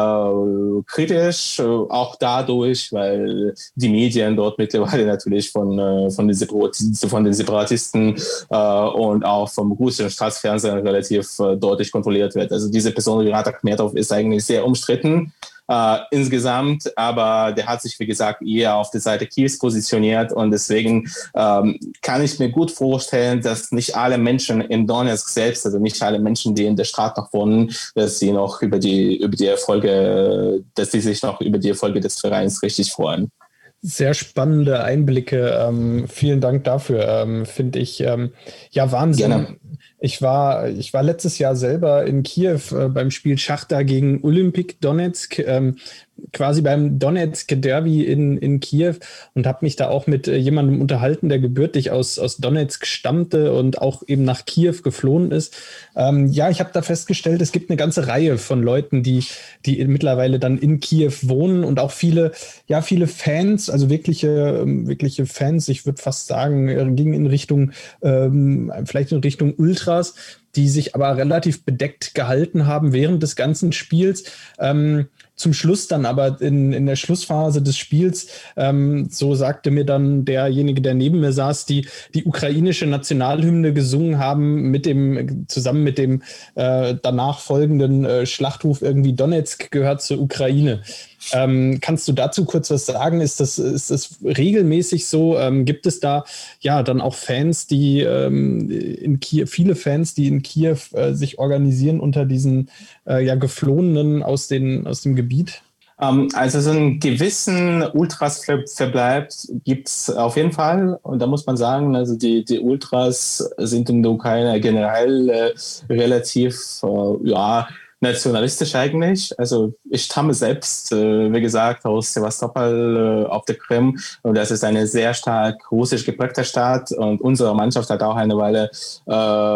äh, kritisch, äh, auch dadurch, weil die Medien dort mittlerweile natürlich von, äh, von, den, Separatisten, von den Separatisten äh, und auch vom russischen Staatsfernsehen relativ äh, deutlich kontrolliert wird. Also diese Person, Rinat Akhmetov, ist eigentlich sehr umstritten. Uh, insgesamt, aber der hat sich, wie gesagt, eher auf der Seite Kiews positioniert und deswegen ähm, kann ich mir gut vorstellen, dass nicht alle Menschen in Donetsk selbst, also nicht alle Menschen, die in der Stadt noch wohnen, dass sie noch über die, über die Erfolge, dass sie sich noch über die Erfolge des Vereins richtig freuen. Sehr spannende Einblicke. Ähm, vielen Dank dafür. Ähm, finde ich ähm, ja Wahnsinn. Gerne. Ich war, ich war letztes Jahr selber in Kiew äh, beim Spiel Schachtar gegen Olympik Donetsk, ähm, quasi beim Donetsk Derby in, in Kiew und habe mich da auch mit äh, jemandem unterhalten, der gebürtig aus, aus Donetsk stammte und auch eben nach Kiew geflohen ist. Ähm, ja, ich habe da festgestellt, es gibt eine ganze Reihe von Leuten, die, die mittlerweile dann in Kiew wohnen und auch viele, ja, viele Fans, also wirkliche, wirkliche Fans, ich würde fast sagen, gingen in Richtung, ähm, vielleicht in Richtung Ultras, die sich aber relativ bedeckt gehalten haben während des ganzen Spiels. Ähm, zum Schluss dann aber in, in der Schlussphase des Spiels, ähm, so sagte mir dann derjenige, der neben mir saß, die die ukrainische Nationalhymne gesungen haben, mit dem, zusammen mit dem äh, danach folgenden äh, Schlachtruf irgendwie Donetsk gehört zur Ukraine. Ähm, kannst du dazu kurz was sagen? Ist das, ist das regelmäßig so? Ähm, gibt es da ja dann auch Fans, die ähm, in Kiew, viele Fans, die in Kiew äh, sich organisieren unter diesen äh, ja Geflohenen aus, den, aus dem Gebiet? Um, also so einen gewissen Ultras-Verbleib gibt es auf jeden Fall. Und da muss man sagen, also die, die Ultras sind in der Ukraine generell äh, relativ, äh, ja, nationalistisch eigentlich. Also ich stamme selbst, äh, wie gesagt, aus Sevastopol äh, auf der Krim und das ist eine sehr stark russisch geprägte Stadt und unsere Mannschaft hat auch eine Weile, äh,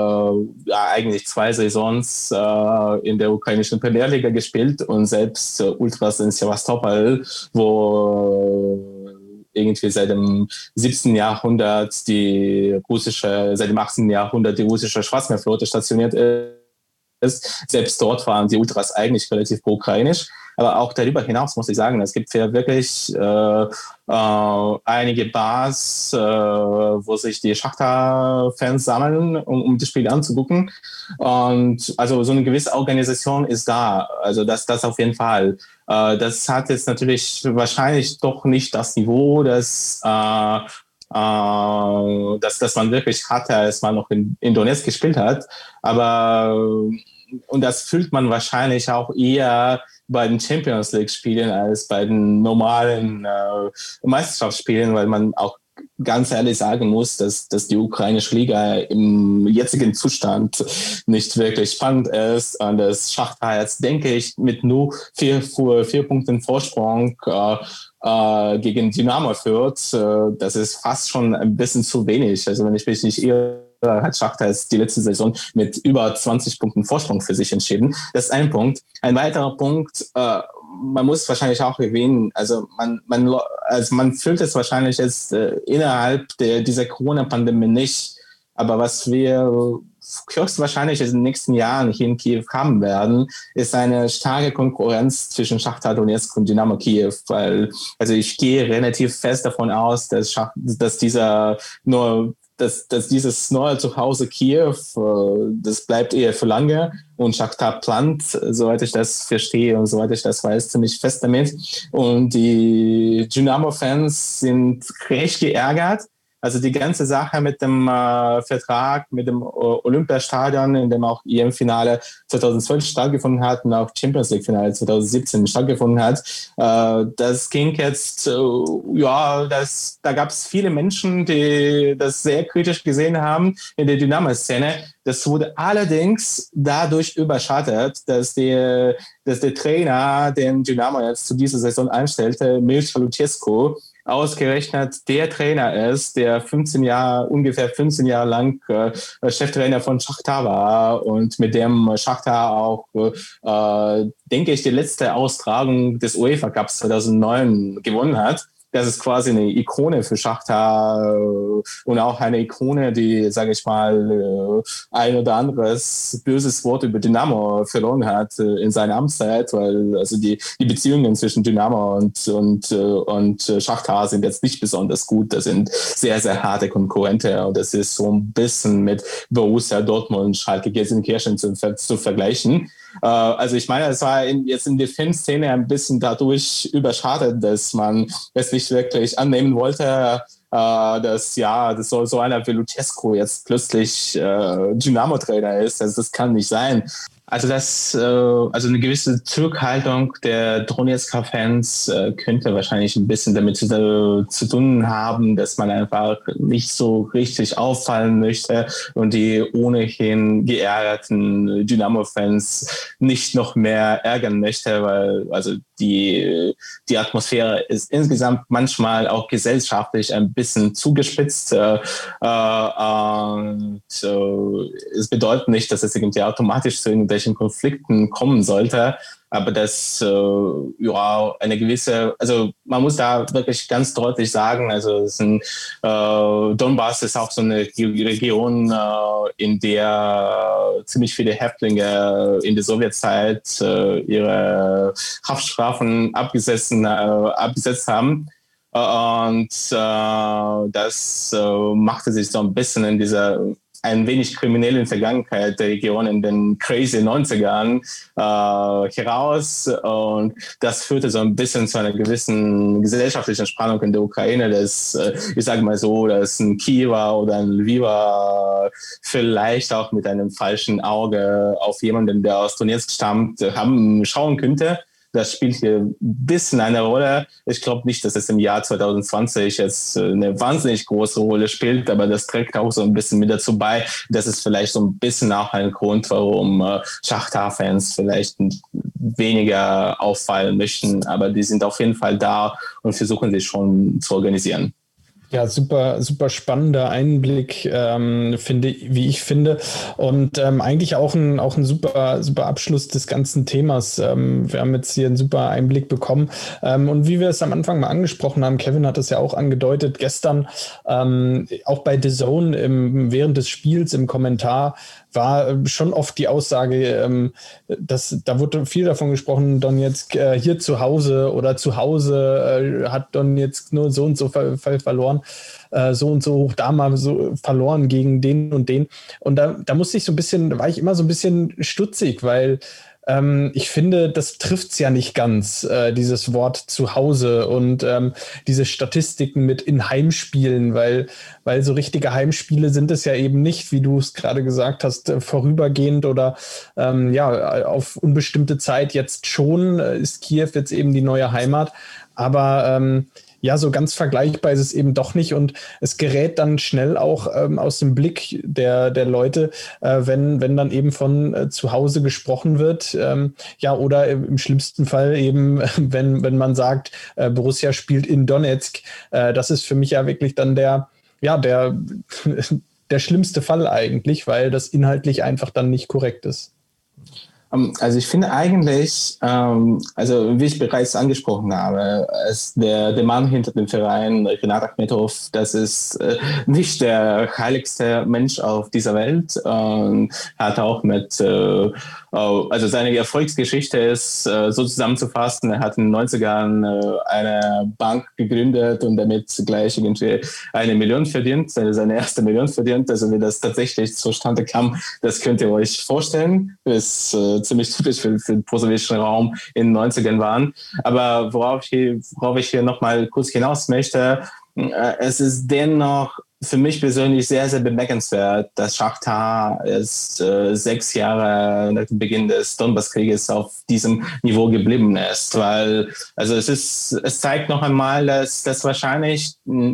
ja eigentlich zwei Saisons äh, in der ukrainischen Premierliga gespielt und selbst äh, Ultras in Sevastopol, wo irgendwie seit dem siebzehnten Jahrhundert die russische, seit dem achtzehnten Jahrhundert die russische Schwarzmeerflotte stationiert ist. Ist. Selbst dort waren die Ultras eigentlich relativ pro-ukrainisch. Aber auch darüber hinaus muss ich sagen, es gibt ja wirklich äh, äh, einige Bars, äh, wo sich die Schachtar-Fans sammeln, um, um das Spiel anzugucken. Und also so eine gewisse Organisation ist da. Also das, das auf jeden Fall. Äh, das hat jetzt natürlich wahrscheinlich doch nicht das Niveau, das äh, Uh, dass, dass man wirklich hatte, als man noch in, in Donetsk gespielt hat. Aber, und das fühlt man wahrscheinlich auch eher bei den Champions League-Spielen als bei den normalen uh, Meisterschaftsspielen, weil man auch ganz ehrlich sagen muss, dass, dass die ukrainische Liga im jetzigen Zustand nicht wirklich spannend ist. Und das Schachtar jetzt, denke ich, mit nur vier, vier Punkten Vorsprung äh, äh, gegen Dynamo führt. Äh, das ist fast schon ein bisschen zu wenig. Also wenn ich mich nicht irre, hat Schachtar jetzt die letzte Saison mit über zwanzig Punkten Vorsprung für sich entschieden. Das ist ein Punkt. Ein weiterer Punkt, äh, man muss wahrscheinlich auch erwähnen, also man, man, also man fühlt es wahrscheinlich jetzt äh, innerhalb der, dieser Corona-Pandemie nicht, aber was wir höchstwahrscheinlich in den nächsten Jahren hier in Kiew haben werden, ist eine starke Konkurrenz zwischen Schachtar Donetsk und Dynamo Kiew, weil also ich gehe relativ fest davon aus, dass, Schach, dass dieser nur Dass, dass dieses neue Zuhause Kiew, das bleibt eher für lange und Schachtar plant, soweit ich das verstehe und soweit ich das weiß, ziemlich fest damit. Und die Dynamo-Fans sind recht geärgert. Also die ganze Sache mit dem äh, Vertrag, mit dem Olympiastadion, in dem auch E M-Finale zweitausendzwölf stattgefunden hat und auch Champions League-Finale zweitausendsiebzehn stattgefunden hat, äh, das ging jetzt, äh, ja, das, da gab es viele Menschen, die das sehr kritisch gesehen haben in der Dynamo-Szene. Das wurde allerdings dadurch überschattet, dass der, dass der Trainer, den Dynamo jetzt zu dieser Saison einstellte, Mircea Lucescu, ausgerechnet der Trainer ist, der fünfzehn Jahre, ungefähr fünfzehn Jahre lang äh, Cheftrainer von Schachtar war und mit dem Schachtar auch, äh, denke ich, die letzte Austragung des UEFA Cups zweitausendneun gewonnen hat. Das ist quasi eine Ikone für Schachtar und auch eine Ikone, die, sage ich mal, ein oder anderes böses Wort über Dynamo verloren hat in seiner Amtszeit, weil also die, die Beziehungen zwischen Dynamo und, und, und Schachtar sind jetzt nicht besonders gut. Das sind sehr, sehr harte Konkurrente und das ist so ein bisschen mit Borussia Dortmund, Schalke, Gelsenkirchen zu, zu vergleichen. Also ich meine, es war in, jetzt in der Filmszene ein bisschen dadurch überschattet, dass man es nicht wirklich annehmen wollte, äh, dass ja, das soll so einer wie Lucescu jetzt plötzlich äh, Dynamo-Trainer ist. Also das kann nicht sein. Also das, äh, also eine gewisse Zurückhaltung der Donetsker-Fans äh, könnte wahrscheinlich ein bisschen damit zu, zu tun haben, dass man einfach nicht so richtig auffallen möchte und die ohnehin geärgerten Dynamo-Fans nicht noch mehr ärgern möchte, weil also die, die Atmosphäre ist insgesamt manchmal auch gesellschaftlich ein bisschen zugespitzt. Äh, äh, und äh, es bedeutet nicht, dass es irgendwie automatisch zu irgendwelchen Konflikten kommen sollte, aber das äh, ja eine gewisse, also man muss da wirklich ganz deutlich sagen, also es ist ein, äh, Donbass ist auch so eine Region, äh, in der ziemlich viele Häftlinge in der Sowjetzeit äh, ihre Haftstrafen abgesessen, äh, abgesetzt haben. Und äh, das äh, machte sich so ein bisschen in dieser ein wenig kriminellen Vergangenheit der Region in den crazy neunzigern äh, heraus. Und das führte so ein bisschen zu einer gewissen gesellschaftlichen Spannung in der Ukraine, dass, äh, ich sage mal so, dass ein Kiewer oder ein Lviver vielleicht auch mit einem falschen Auge auf jemanden, der aus Donetsk stammt, haben schauen könnte. Das spielt hier ein bisschen eine Rolle. Ich glaube nicht, dass es im Jahr zwanzig zwanzig jetzt eine wahnsinnig große Rolle spielt, aber das trägt auch so ein bisschen mit dazu bei. Das ist vielleicht so ein bisschen auch ein Grund, warum äh, Schachtar-Fans vielleicht weniger auffallen möchten. Aber die sind auf jeden Fall da und versuchen sich schon zu organisieren. Ja, super, super spannender Einblick, ähm, finde, wie ich finde. Und ähm, eigentlich auch ein, auch ein super, super Abschluss des ganzen Themas. Ähm, wir haben jetzt hier einen super Einblick bekommen. Ähm, und wie wir es am Anfang mal angesprochen haben, Kevin hat es ja auch angedeutet, gestern ähm, auch bei D A Z N im, während des Spiels im Kommentar war schon oft die Aussage, ähm, dass da wurde viel davon gesprochen, Donetsk äh, hier zu Hause oder zu Hause äh, hat Donetsk nur so und so ver- ver- verloren, äh, so und so hoch da mal so verloren gegen den und den. Und da, da musste ich so ein bisschen, da war ich immer so ein bisschen stutzig, weil ähm, ich finde, das trifft es ja nicht ganz, äh, dieses Wort zu Hause und ähm, diese Statistiken mit in Heimspielen, weil, weil so richtige Heimspiele sind es ja eben nicht, wie du es gerade gesagt hast, äh, vorübergehend oder ähm, ja, auf unbestimmte Zeit. Jetzt schon äh, ist Kiew jetzt eben die neue Heimat, aber ähm, ja, so ganz vergleichbar ist es eben doch nicht und es gerät dann schnell auch ähm, aus dem Blick der, der Leute, äh, wenn, wenn dann eben von äh, zu Hause gesprochen wird, ähm, ja, oder im schlimmsten Fall eben, wenn, wenn man sagt, äh, Borussia spielt in Donetsk, äh, das ist für mich ja wirklich dann der, ja, der, der schlimmste Fall eigentlich, weil das inhaltlich einfach dann nicht korrekt ist. Also ich finde eigentlich, ähm, also wie ich bereits angesprochen habe, ist der, der Mann hinter dem Verein, Rinat Akhmetov, das ist äh, nicht der heiligste Mensch auf dieser Welt. Und hat auch mit, äh, also seine Erfolgsgeschichte ist äh, so zusammenzufassen, er hat in den neunzigern äh, eine Bank gegründet und damit gleich irgendwie eine Million verdient, seine erste Million verdient. Also wie das tatsächlich zustande kam, das könnt ihr euch vorstellen. Das ist äh, ziemlich typisch für, für den postsowjetischen Raum in den neunzigern waren. Aber worauf ich hier, worauf ich hier nochmal kurz hinaus möchte, äh, es ist dennoch für mich persönlich sehr, sehr bemerkenswert, dass Schachtar erst äh, sechs Jahre nach dem Beginn des Donbass-Krieges auf diesem Niveau geblieben ist. Weil, also es ist, es zeigt noch einmal, dass das wahrscheinlich,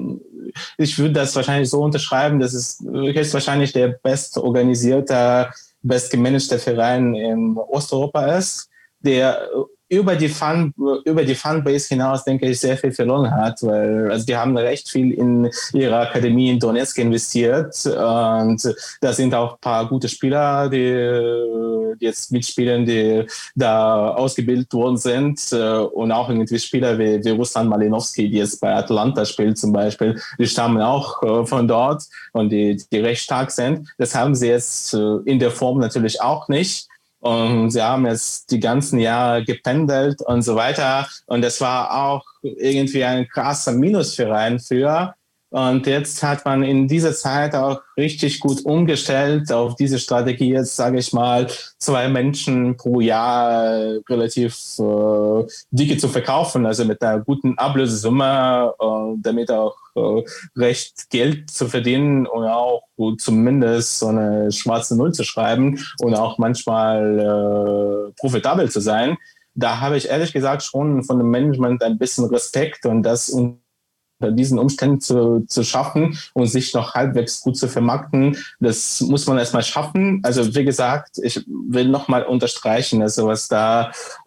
ich würde das wahrscheinlich so unterschreiben, dass es höchstwahrscheinlich der bestorganisierte, bestgemanagte Verein in Osteuropa ist, der über die Fan, über die Fanbase hinaus, denke ich, sehr viel verloren hat, weil also die haben recht viel in ihre Akademie in Donetsk investiert und da sind auch ein paar gute Spieler, die, die jetzt mitspielen, die da ausgebildet worden sind und auch irgendwie Spieler wie, wie Ruslan Malinovský, die jetzt bei Atalanta spielt zum Beispiel, die stammen auch von dort und die, die recht stark sind. Das haben sie jetzt in der Form natürlich auch nicht. Und sie haben jetzt die ganzen Jahre gependelt und so weiter. Und das war auch irgendwie ein krasser Minusverein für. Und jetzt hat man in dieser Zeit auch richtig gut umgestellt auf diese Strategie, jetzt sage ich mal, zwei Menschen pro Jahr relativ äh, dicke zu verkaufen, also mit einer guten Ablösesumme, äh, damit auch äh, recht Geld zu verdienen und auch zumindest so eine schwarze Null zu schreiben und auch manchmal äh, profitabel zu sein. Da habe ich ehrlich gesagt schon von dem Management ein bisschen Respekt und das und diesen Umständen zu, zu schaffen und sich noch halbwegs gut zu vermarkten, das muss man erstmal schaffen. Also wie gesagt, ich will nochmal unterstreichen, also was da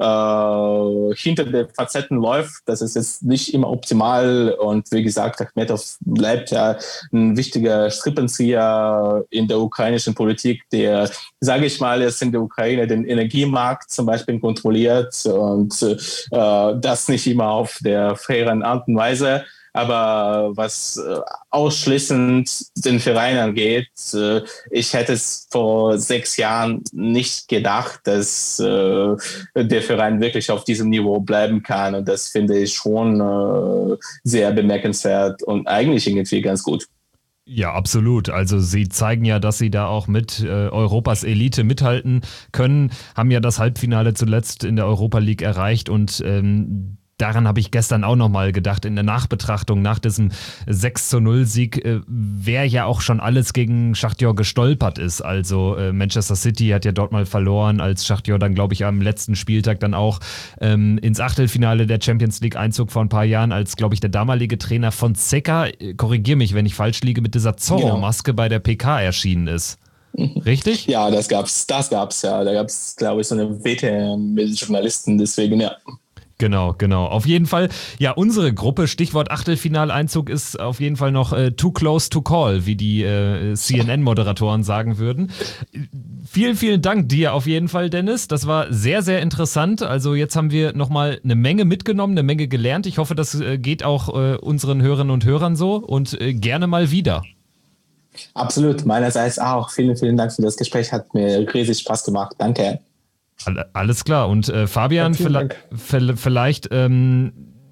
äh, hinter den Facetten läuft, das ist jetzt nicht immer optimal und wie gesagt, Akhmetov bleibt ja ein wichtiger Strippenzieher in der ukrainischen Politik, der, sage ich mal, jetzt in der Ukraine den Energiemarkt zum Beispiel kontrolliert und äh, das nicht immer auf der fairen Art und Weise. Aber was äh, ausschließend den Verein angeht, äh, ich hätte es vor sechs Jahren nicht gedacht, dass äh, der Verein wirklich auf diesem Niveau bleiben kann. Und das finde ich schon äh, sehr bemerkenswert und eigentlich irgendwie ganz gut. Ja, absolut. Also sie zeigen ja, dass sie da auch mit äh, Europas Elite mithalten können, haben ja das Halbfinale zuletzt in der Europa League erreicht und ähm, daran habe ich gestern auch nochmal gedacht, in der Nachbetrachtung nach diesem sechs zu null Sieg, äh, wer ja auch schon alles gegen Schachtjor gestolpert ist. Also äh, Manchester City hat ja dort mal verloren, als Schachtjor dann, glaube ich, am letzten Spieltag dann auch ähm, ins Achtelfinale der Champions League Einzug vor ein paar Jahren, als, glaube ich, der damalige Trainer Fonseca, äh, korrigiere mich, wenn ich falsch liege, mit dieser Zorro-Maske bei der P K erschienen ist. Richtig? Ja, das gab's, das gab's ja. Da gab's, glaube ich, so eine Wette mit Journalisten, deswegen ja. Genau, genau. Auf jeden Fall, ja, unsere Gruppe, Stichwort Achtelfinaleinzug, ist auf jeden Fall noch äh, too close to call, wie die äh, C N N-Moderatoren sagen würden. Vielen, vielen Dank dir auf jeden Fall, Dennis. Das war sehr, sehr interessant. Also jetzt haben wir nochmal eine Menge mitgenommen, eine Menge gelernt. Ich hoffe, das äh, geht auch äh, unseren Hörerinnen und Hörern so und äh, gerne mal wieder. Absolut, meinerseits auch. Vielen, vielen Dank für das Gespräch. Hat mir riesig Spaß gemacht. Danke. Alles klar. Und äh, Fabian, ja, vielleicht, vielleicht ähm,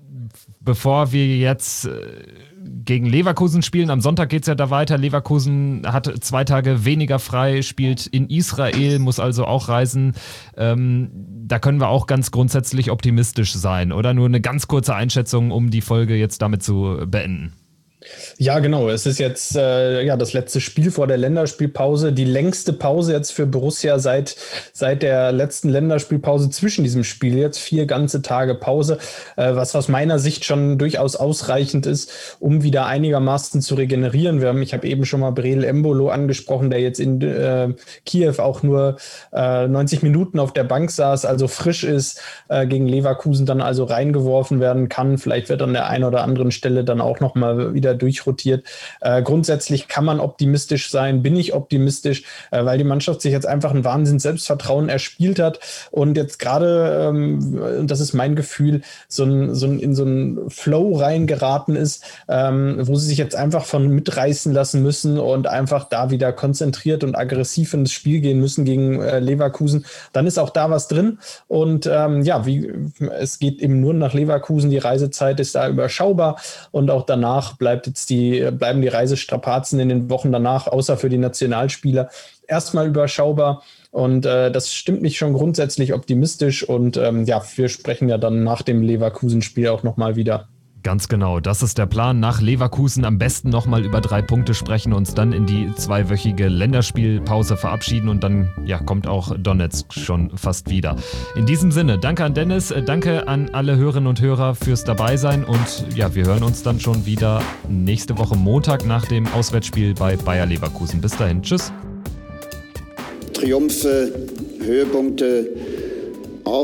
bevor wir jetzt äh, gegen Leverkusen spielen, am Sonntag geht es ja da weiter. Leverkusen hat zwei Tage weniger frei, spielt in Israel, muss also auch reisen. Ähm, da können wir auch ganz grundsätzlich optimistisch sein, oder? Nur eine ganz kurze Einschätzung, um die Folge jetzt damit zu beenden. Ja, genau. Es ist jetzt äh, ja das letzte Spiel vor der Länderspielpause. Die längste Pause jetzt für Borussia seit, seit der letzten Länderspielpause zwischen diesem Spiel. Jetzt vier ganze Tage Pause, äh, was aus meiner Sicht schon durchaus ausreichend ist, um wieder einigermaßen zu regenerieren. Wir haben, ich habe eben schon mal Breel Embolo angesprochen, der jetzt in äh, Kiew auch nur äh, neunzig Minuten auf der Bank saß, also frisch ist, äh, gegen Leverkusen dann also reingeworfen werden kann. Vielleicht wird an der einen oder anderen Stelle dann auch noch mal wieder durchrotiert. Äh, grundsätzlich kann man optimistisch sein, bin ich optimistisch, äh, weil die Mannschaft sich jetzt einfach ein Wahnsinns Selbstvertrauen erspielt hat und jetzt gerade, ähm, das ist mein Gefühl, so ein, so ein, in so einen Flow reingeraten ist, ähm, wo sie sich jetzt einfach von mitreißen lassen müssen und einfach da wieder konzentriert und aggressiv ins Spiel gehen müssen gegen äh, Leverkusen. Dann ist auch da was drin und ähm, ja, wie es geht eben nur nach Leverkusen, die Reisezeit ist da überschaubar und auch danach bleibt jetzt die, bleiben die Reisestrapazen in den Wochen danach, außer für die Nationalspieler, erstmal überschaubar. Und äh, das stimmt mich schon grundsätzlich optimistisch. Und ähm, ja, wir sprechen ja dann nach dem Leverkusen-Spiel auch nochmal wieder. Ganz genau, das ist der Plan. Nach Leverkusen am besten nochmal über drei Punkte sprechen, uns dann in die zweiwöchige Länderspielpause verabschieden und dann ja, kommt auch Donetsk schon fast wieder. In diesem Sinne, danke an Dennis, danke an alle Hörerinnen und Hörer fürs Dabeisein und ja, wir hören uns dann schon wieder nächste Woche Montag nach dem Auswärtsspiel bei Bayer Leverkusen. Bis dahin, tschüss. Triumphe, Höhepunkte, auch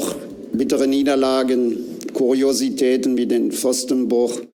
bittere Niederlagen, Kuriositäten wie den Pfostenbruch.